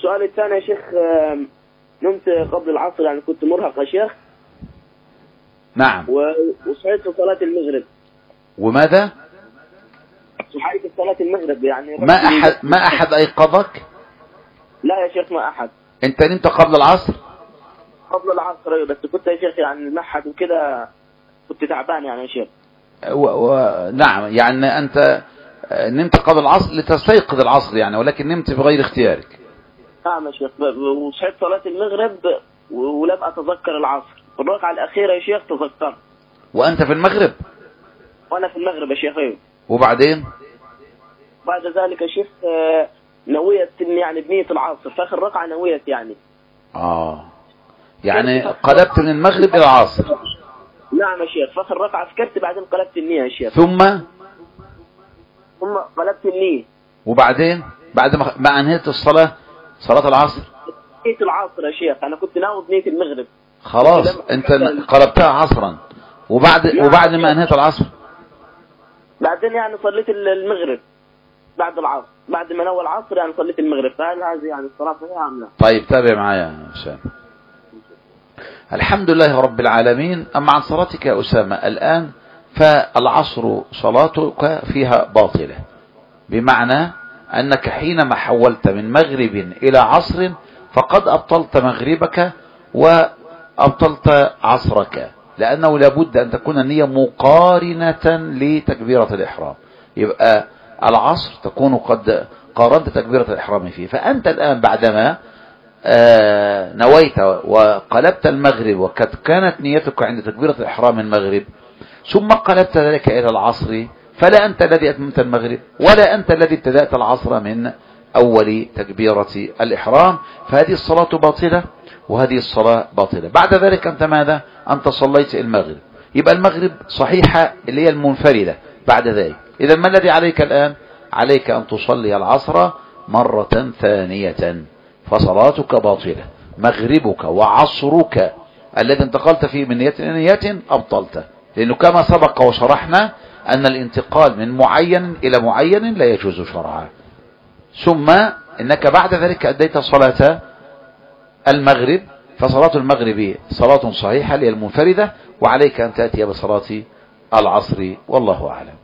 والسؤال الثاني يا شيخ، نمت قبل العصر، يعني كنت مرهق يا شيخ. نعم. وصحيت في صلاة المغرب. وماذا؟ صحيت في صلاة المغرب يعني. ما أحد أيقظك؟ لا يا شيخ ما أحد. أنت نمت قبل العصر؟ قبل العصر أيوة، بس كنت يا شيخ يعني المعهد وكده، كنت تعبان يعني يا شيخ. نعم، يعني أنت نمت قبل العصر لتستيقظ العصر يعني، ولكن نمت بغير اختيارك. نعم يا شيخ. وصحيت صلاة المغرب ولم أتذكر العصر، الركعة الأخيرة يا شيخ تذكرت. وأنت في المغرب؟ وأنا في المغرب يا شيخ أيوة. وبعدين؟ بعد ذلك يا شيخ نويت يعني بنية العصر، في آخر ركعة نويت يعني. يعني قلبت من المغرب إلى العصر. نعم يا شيخ، في آخر ركعة فكرت، بعدين قلبت النية يا شيخ. ثم قلبت النية. وبعدين بعد ما أنهيت الصلاة، صلاة العصر؟ بنية العصر يا شيخ، أنا كنت ناوي بنية المغرب. خلاص أنت قلبتها عصرا. وبعد ما أنهيت العصر بعدين يعني صليت المغرب بعد العصر، بعد ما نوى العصر يعني صليت المغرب. فهل هذه يعني الصلاة صحيحة أم لا؟ طيب تابع معايا يا أسامة. الحمد لله رب العالمين. أما عن صلاتك يا أسامة الآن، فالعصر صلاتك فيها باطلة، بمعنى أنك حينما حولت من مغرب إلى عصر فقد أبطلت مغربك وأبطلت عصرك، لأنه لابد أن تكون النية مقارنة لتكبيرة الإحرام. يبقى العصر تكون قد قارنت تكبيرة الإحرام فيه. فأنت الآن بعدما نويت وقلبت المغرب، وقد كانت نيتك عند تكبيرة الإحرام المغرب، ثم قلبت ذلك إلى العصر، فلا أنت الذي أتممت المغرب ولا أنت الذي ابتدأت العصر من أول تكبيرة الإحرام. فهذه الصلاة باطلة وهذه الصلاة باطلة. بعد ذلك أنت ماذا؟ أنت صليت المغرب، يبقى المغرب صحيحة اللي هي المنفردة بعد ذلك. إذا ما الذي عليك الآن؟ عليك أن تصلي العصر مرة ثانية، فصلاتك باطلة. مغربك وعصرك الذي انتقلت فيه من نية إلى نية أبطلته، لأنه كما سبق وشرحنا أن الانتقال من معين إلى معين لا يجوز شرعا. ثم إنك بعد ذلك أديت صلاة المغرب، فصلاة المغرب صلاة صحيحة للمنفردة، وعليك أن تأتي بصلاة العصر، والله أعلم.